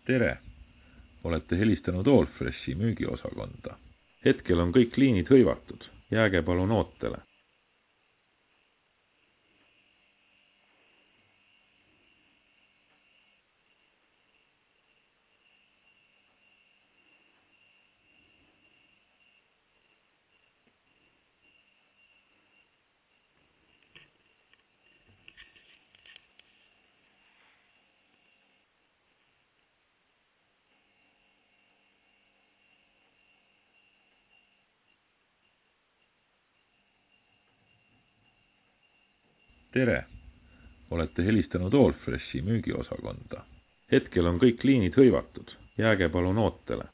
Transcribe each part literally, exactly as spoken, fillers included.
Tere! Olete helistanud Allfreshi müügiosakonda. Hetkel on kõik liinid hõivatud. Jääge palun ootele. Tere! Olete helistanud Allfreshi müügiosakonda. Hetkel on kõik liinid hõivatud. Jääge palun ootele.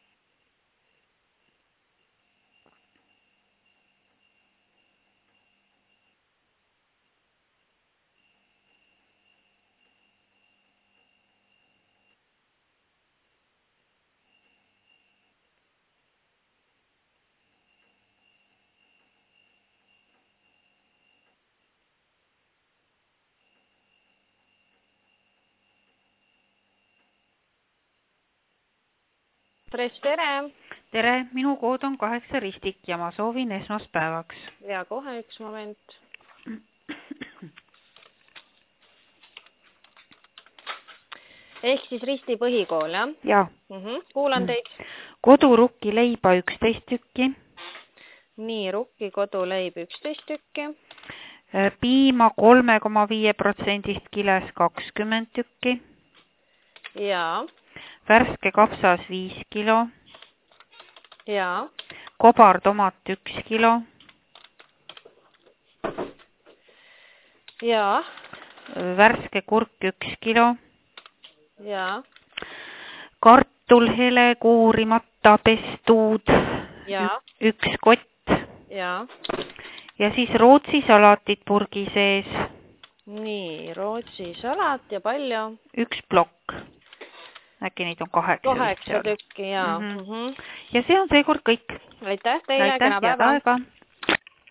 Fresh, tere! Tere, minu kood on kaheksa ristik ja ma soovin esmaspäevaks. Ja kohe üks moment. Ehk siis Risti põhikool, jah? Jaa. Mm -hmm. Kuulan teid. Kodurukki leiba üksteist tükki. Nii, rukki koduleib üksteist tükki. Piima kolme koma viis protsendist kiles kakskümmend tükki. Jaa. Värske kapsas viis kilo. Jaa. Kobartomat üks kilo. Jaa. Värske kurk üks kilo. Jaa. Kartul hele kuurimata pestuud Jaa. üks kott. Jaa. Ja siis Rootsi salatit purgi sees. Nii, Rootsi salat ja palju? Üks plokk. Äkki neid on kaheksa. Kaheksa tükki, jaa. Mm -hmm. Ja see on seekord kõik. Aitäh teile, Aitäh, kena päeva.